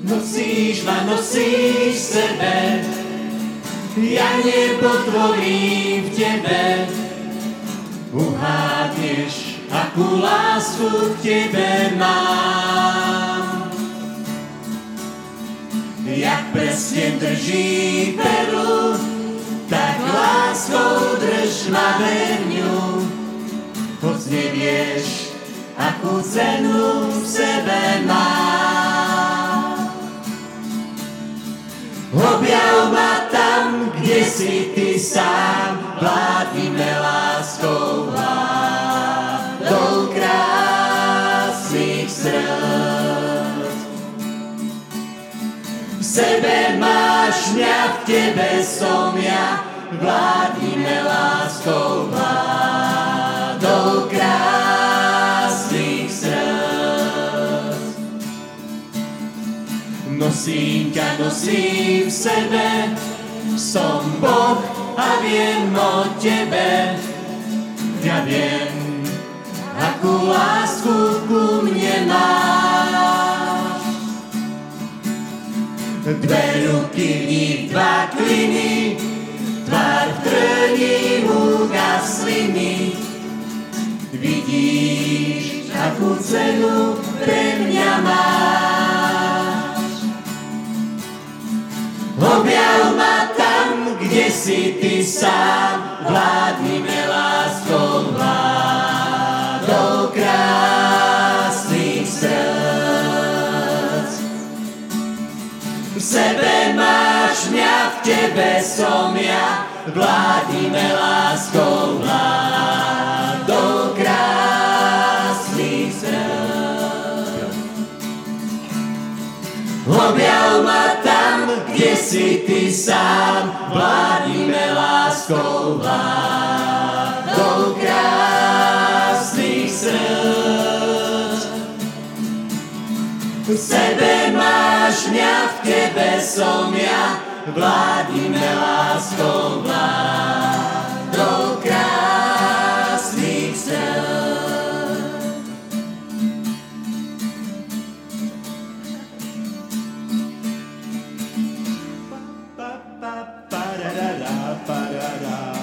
Nosíš ma, nosíš v sebe, ja nebo tvorím v tebe. Uhádneš, akú lásku k tebe mám. Jak prsten drží perlu, tak láskou drž ma verňu. Hoď nevieš, akú cenu v sebe mám. Objav ma tam, kde si ty sám, vládnime láskou vládou krásnych srdc. V sebe máš mňa, v tebe som ja, vládnime láskou vládou krásnych srdc. Nosím ťa, nosím v sebe, som Boh a viem o tebe. Ja viem, akú lásku ku mne máš. Dve ruky v nich, dva kliny, tvár v trni ugasli mi. Vidíš, akú cenu pre mňa máš. Objav ma tam, kde si ty sám, vládnime láskou vládou krásnych srdc. V sebe máš mňa, v tebe som ja, vládnime láskou vládou krásnych srdc. Objav ma tam, kde si ty sám, vládnime láskou vládou krásnych srdc. V sebe máš mňa, v tebe som ja, vládnime láskou vládou krásnych srdc. Pa-da-da, pa-da-da.